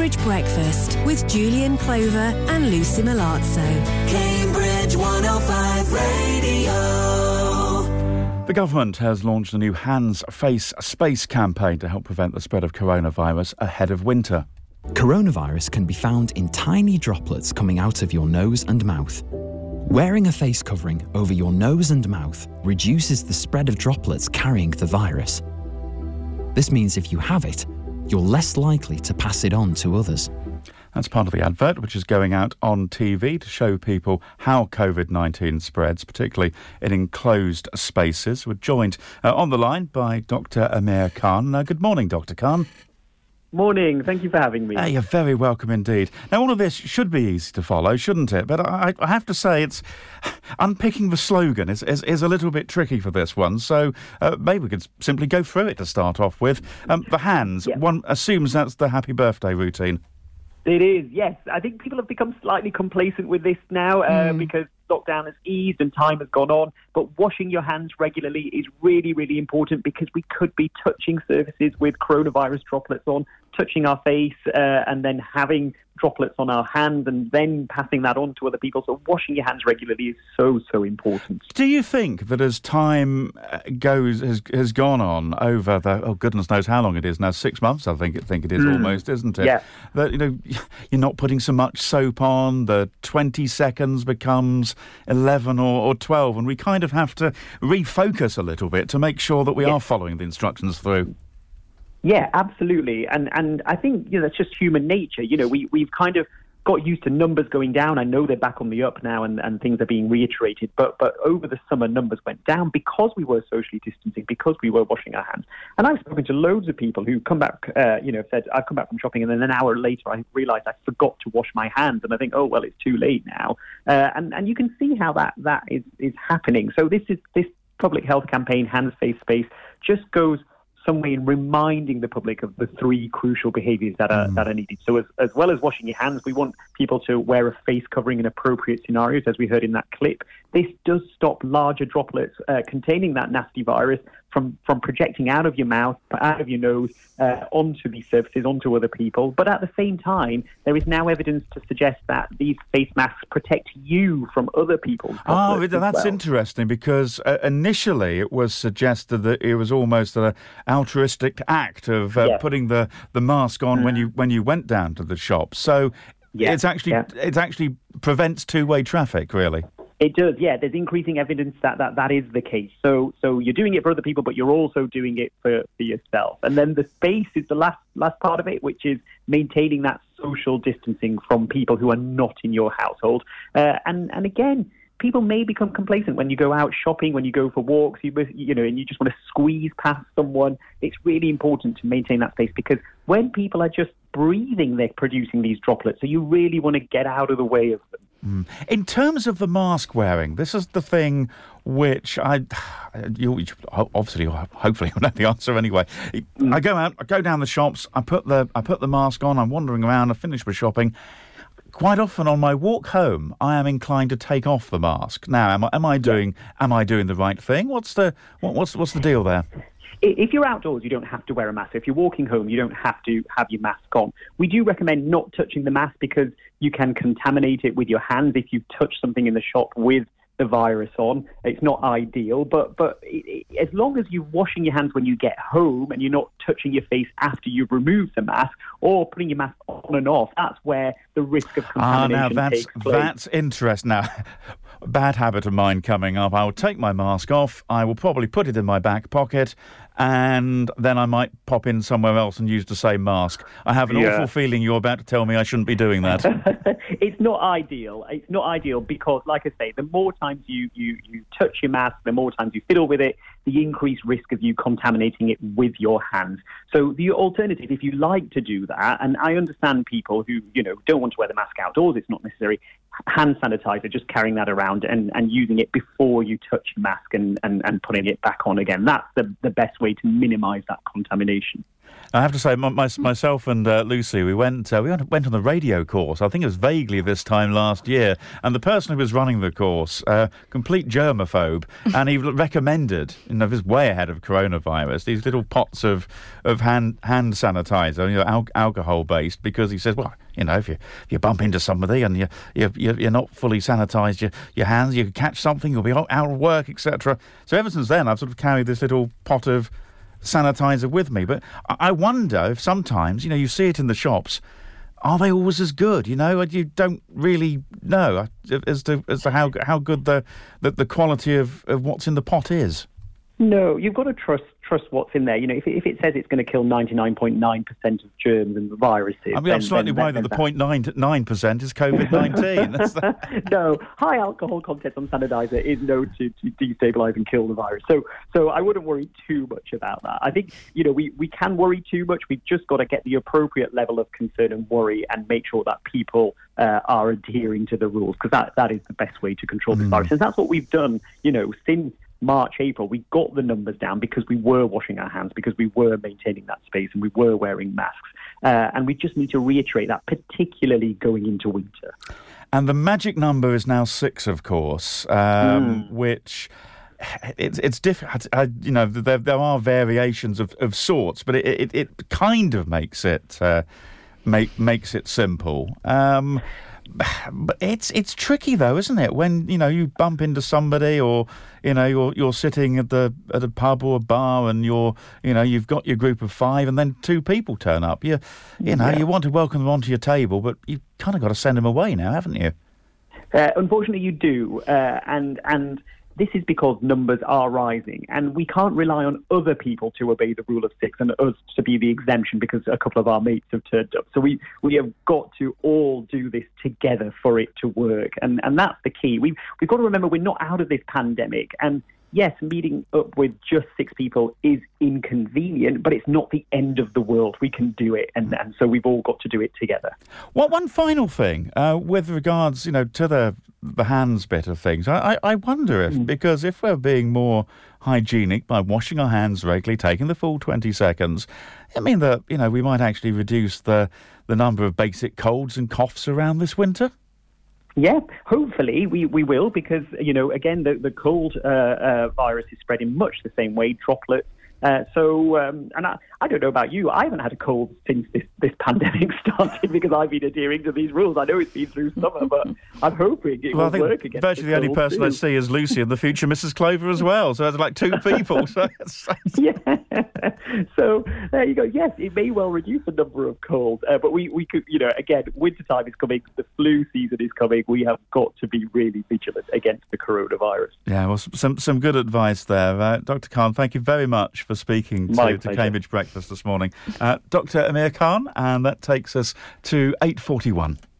Cambridge Breakfast with Julian Clover and Lucy Milazzo. Cambridge 105 Radio. The government has launched a new Hands, Face, Space campaign to help prevent the spread of coronavirus ahead of winter. Coronavirus can be found in tiny droplets coming out of your nose and mouth. Wearing a face covering over your nose and mouth reduces the spread of droplets carrying the virus. This means if you have it, you're less likely to pass it on to others. That's part of the advert, which is going out on TV to show people how COVID-19 spreads, particularly in enclosed spaces. We're joined on the line by Dr. Amir Khan. Good morning, Dr. Khan. Morning. Thank you for having me. You're very welcome indeed. Now, all of this should be easy to follow, shouldn't it? But I have to say, it's unpicking the slogan is a little bit tricky for this one. So maybe we could simply go through it to start off with. The hands, one assumes that's the happy birthday routine. It is, yes. I think people have become slightly complacent with this now because lockdown has eased and time has gone on. But washing your hands regularly is really, really important because we could be touching surfaces with coronavirus droplets on, touching our face and then having droplets on our hands and then passing that on to other people. So washing your hands regularly is so, so important. Do you think that as time has gone on over the, goodness knows how long it is now, 6 months I think it is almost, isn't it? Yeah. That, you're not putting so much soap on, the 20 seconds becomes 11 or 12, and we kind of have to refocus a little bit to make sure that we are following the instructions through. Yeah, absolutely. And I think, that's just human nature. We've kind of got used to numbers going down. I know they're back on the up now and things are being reiterated. But over the summer, numbers went down because we were socially distancing, because we were washing our hands. And I've spoken to loads of people who come back, said, I've come back from shopping and then an hour later I realised I forgot to wash my hands. And I think, oh, well, it's too late now. And you can see how that is happening. So this public health campaign, Hands, Face, Space, just goes some way in reminding the public of the three crucial behaviours that are needed. So as well as washing your hands, we want people to wear a face covering in appropriate scenarios, as we heard in that clip. This does stop larger droplets containing that nasty virus from projecting out of your mouth, out of your nose, onto these surfaces, onto other people. But at the same time, there is now evidence to suggest that these face masks protect you from other people's droplets. That's interesting, because initially it was suggested that it was almost an altruistic act of putting the mask on when you went down to the shop. So it actually prevents two-way traffic, really. It does, yeah. There's increasing evidence that is the case. So you're doing it for other people, but you're also doing it for yourself. And then the space is the last part of it, which is maintaining that social distancing from people who are not in your household. And again, people may become complacent when you go out shopping, when you go for walks, and you just want to squeeze past someone. It's really important to maintain that space, because when people are just breathing, they're producing these droplets. So you really want to get out of the way of them. In terms of the mask wearing, this is the thing which hopefully you'll know the answer anyway. I go out, I go down the shops, I put the mask on, I'm wandering around, I finish my shopping. Quite often on my walk home, I am inclined to take off the mask. Now, am I doing the right thing? What's the deal there? If you're outdoors, you don't have to wear a mask. If you're walking home, you don't have to have your mask on. We do recommend not touching the mask because you can contaminate it with your hands if you touch something in the shop with the virus on. It's not ideal, but as long as you're washing your hands when you get home and you're not touching your face after you've removed the mask or putting your mask on and off, that's where the risk of contamination takes place. That's interesting. Now, bad habit of mine coming up. I will take my mask off. I will probably put it in my back pocket, and then I might pop in somewhere else and use the same mask. I have an awful feeling you're about to tell me I shouldn't be doing that. It's not ideal. It's not ideal because, like I say, the more times you touch your mask, the more times you fiddle with it, the increased risk of you contaminating it with your hands. So the alternative, if you like to do that, and I understand people who, don't want to wear the mask outdoors, it's not necessary, hand sanitizer, just carrying that around and using it before you touch your mask and putting it back on again. That's the best way to minimise that contamination. I have to say, myself and Lucy, we went on the radio course. I think it was vaguely this time last year, and the person who was running the course, complete germaphobe, and he recommended, this way ahead of coronavirus, these little pots of hand sanitizer, alcohol based, because he says, well, if you bump into somebody and you're not fully sanitised your hands, you could catch something, you'll be out of work, etc. So ever since then, I've sort of carried this little pot of sanitizer with me. But I wonder if sometimes, you see it in the shops, are they always as good? You don't really know as to how good the quality of what's in the pot is. No, you've got to trust what's in there. If it says it's going to kill 99.9% of germs and viruses. I'm slightly worried that the 0.9% is COVID-19. No, high alcohol content on sanitizer is known to destabilise and kill the virus. So I wouldn't worry too much about that. I think, we can worry too much. We've just got to get the appropriate level of concern and worry and make sure that people are adhering to the rules, because that is the best way to control this virus. And that's what we've done, since March, April. We got the numbers down because we were washing our hands, because we were maintaining that space, and we were wearing masks. And we just need to reiterate that, particularly going into winter. And the magic number is now 6, of course, which it's different. There are variations of sorts, but it kind of makes it makes it simple. But it's tricky though, isn't it? When you bump into somebody, or you're sitting at a pub or a bar, and you've got your group of 5, and then 2 people turn up. You want to welcome them onto your table, but you've kind of got to send them away now, haven't you? Unfortunately, you do, and this is because numbers are rising, and we can't rely on other people to obey the rule of 6 and us to be the exemption because a couple of our mates have turned up. So we have got to all do this together for it to work, and that's the key. We've got to remember we're not out of this pandemic, and yes, meeting up with just 6 people is inconvenient, but it's not the end of the world. We can do it, and so we've all got to do it together. One final thing with regards, to the hands bit of things. I wonder if, because if we're being more hygienic by washing our hands regularly, taking the full 20 seconds, I mean that, we might actually reduce the number of basic colds and coughs around this winter. Yeah, hopefully we will, because, again, the cold virus is spreading much the same way, droplets. And I don't know about you, I haven't had a cold since this pandemic started because I've been adhering to these rules. I know it's been through summer, but I'm hoping it will work again. Virtually the only person I see is Lucy and the future Mrs. Clover as well. So it's like 2 people. Yeah. So there you go. Yes, it may well reduce the number of colds, but we could, again, wintertime is coming, the flu season is coming. We have got to be really vigilant against the coronavirus. Yeah, well, some good advice there. Dr. Khan, thank you very much for speaking to Cambridge Breakfast this morning. Dr. Amir Khan, and that takes us to 8:41.